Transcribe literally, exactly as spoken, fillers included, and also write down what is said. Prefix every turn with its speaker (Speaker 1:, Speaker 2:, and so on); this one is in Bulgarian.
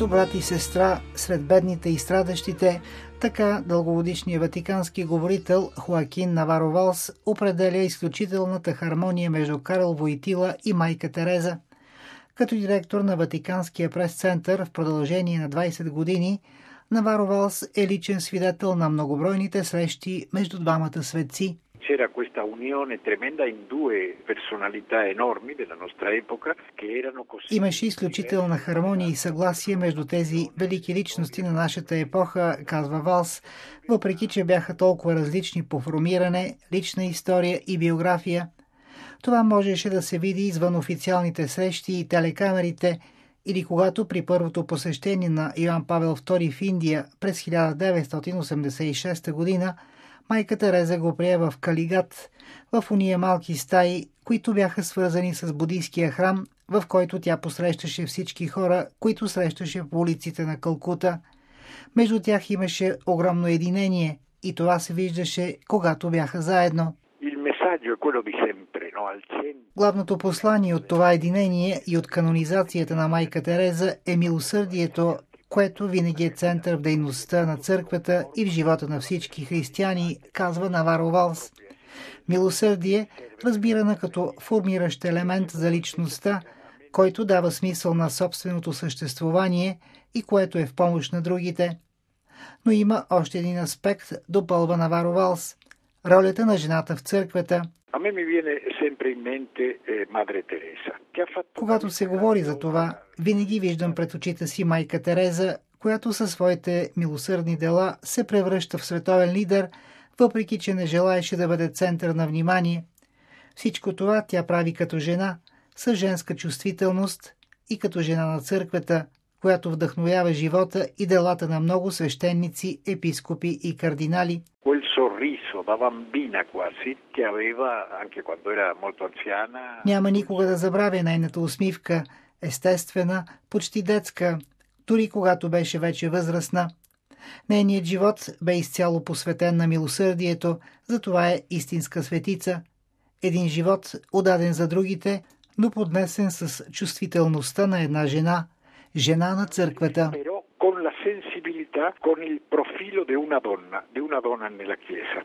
Speaker 1: Както брат и сестра сред бедните и страдащите, така дългогодишният ватикански говорител Хоакин Наваро Валс определя изключителната хармония между Карл Войтила и майка Тереза. Като директор на Ватиканския прес-център в продължение на двайсет години, Наваро Валс е личен свидетел на многобройните срещи между двамата светци.
Speaker 2: C'era questa unione tremenda in due personalità enormi della nostra epoca che erano così.
Speaker 1: Имаше изключителна хармония и съгласие между тези велики личности на нашата епоха, казва Валс, въпреки че бяха толкова различни по формиране, лична история и биография. Това можеше да се види извън официалните срещи и телекамерите, или когато при първото посещение на Йоан Павел втори в Индия през хиляда деветстотин осемдесет и шеста година майка Тереза го прие в Калигат, в уния малки стаи, които бяха свързани с будийския храм, в който тя посрещаше всички хора, които срещаше по улиците на Калкута. Между тях имаше огромно единение и това се виждаше, когато бяха заедно. Главното послание от това единение и от канонизацията на майка Тереза е милосърдието, което винаги е център в дейността на църквата и в живота на всички християни, казва Наваро Валс. Милосърдие, разбирана като формиращ елемент за личността, който дава смисъл на собственото съществувание и което е в помощ на другите. Но има още един аспект, допълва Наваро Валс – ролята на жената в църквата. Когато се говори за това, винаги виждам пред очите си майка Тереза, която със своите милосърдни дела се превръща в световен лидер, въпреки че не желаеше да бъде център на внимание. Всичко това тя прави като жена, с женска чувствителност и като жена на църквата, която вдъхновява живота и делата на много свещеници, епископи и кардинали. Няма никога да забравя нейната усмивка, естествена, почти детска, дори когато беше вече възрастна. Нейният живот бе изцяло посветен на милосърдието, затова е истинска светица. Един живот, отдаден за другите, но поднесен с чувствителността на една жена, жена на църквата.
Speaker 2: Con il profilo di una donna, di una donna nella Chiesa.